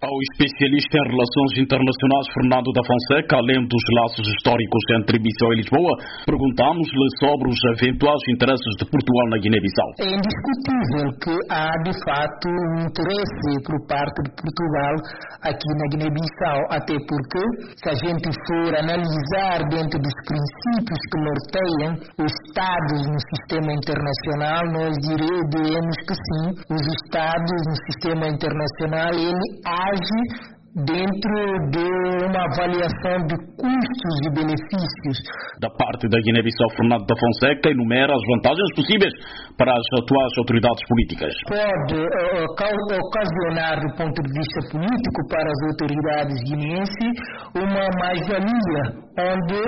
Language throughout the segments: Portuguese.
Ao especialista em relações internacionais Fernando da Fonseca, além dos laços históricos entre Bissau e Lisboa, perguntamos-lhe sobre os eventuais interesses de Portugal na Guiné-Bissau. É indiscutível que há, de fato, um interesse por parte de Portugal aqui na Guiné-Bissau, até porque, se a gente for analisar dentro dos princípios que norteiam os Estados no sistema internacional, nós diremos que sim, os Estados no sistema internacional, ele age dentro de uma avaliação de custos e benefícios. Da parte da Guiné-Bissau, Fernando da Fonseca enumera as vantagens possíveis para as atuais autoridades políticas. Pode ocasionar, do ponto de vista político, para as autoridades guineenses, uma mais-valia, onde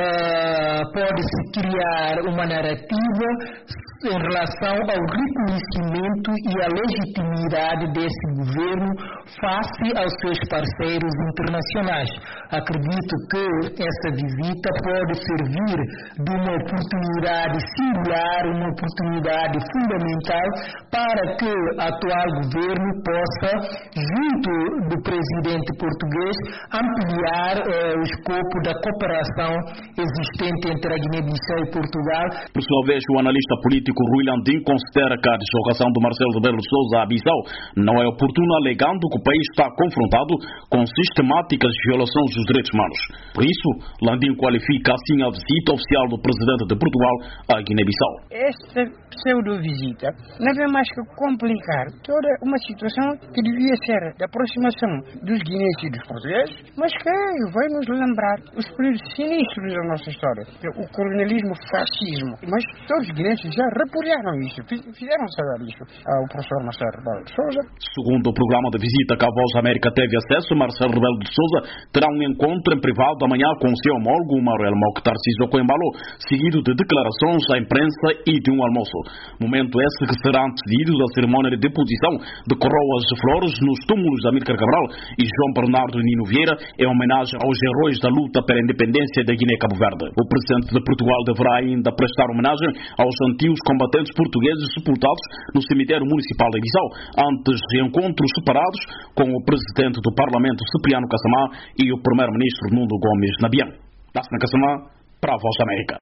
pode-se criar uma narrativa em relação ao reconhecimento e à legitimidade desse governo face aos seus parceiros internacionais. Acredito que essa visita pode servir de uma oportunidade singular, uma oportunidade fundamental para que o atual governo possa, junto do presidente português, ampliar o escopo da cooperação existente entre a Guiné-Bissau e Portugal. Por sua vez, o analista político Rui Landim considera que a deslocação do Marcelo Rebelo de Sousa à Bissau não é oportuna, alegando que o país está confrontado com sistemáticas violações dos direitos humanos. Por isso, Landim qualifica assim a visita oficial do presidente de Portugal à Guiné-Bissau. Esta pseudo-visita não é mais que complicar toda uma situação que devia ser de aproximação dos guineenses e dos portugueses, mas que vai nos lembrar os períodos sinistros da nossa história, o colonialismo, o fascismo. Mas todos os guineenses já repudiaram isso, fizeram saber isso ao professor Marcelo Rebelo de Sousa. Segundo o programa de visita que a Voz da América teve acesso, Marcelo Rebelo de Sousa terá um encontro em privado amanhã com o seu homólogo Manuel Mokhtar Sissoko Embalo, seguido de declarações à imprensa e de um almoço. Momento esse que será antecedido da cerimónia de deposição de coroas de flores nos túmulos de Amílcar Cabral e João Bernardo Nino Vieira, em homenagem aos heróis da luta pela independência da Guiné-Cabo Verde. O presidente de Portugal deverá ainda prestar homenagem aos antigos combatentes portugueses sepultados no cemitério municipal de Bissau, antes de encontros separados com o presidente do Parlamento Cipriano Kassamá e o primeiro-ministro Nuno Gomes Nabian. Lássina Kassamá, para a Voz da América.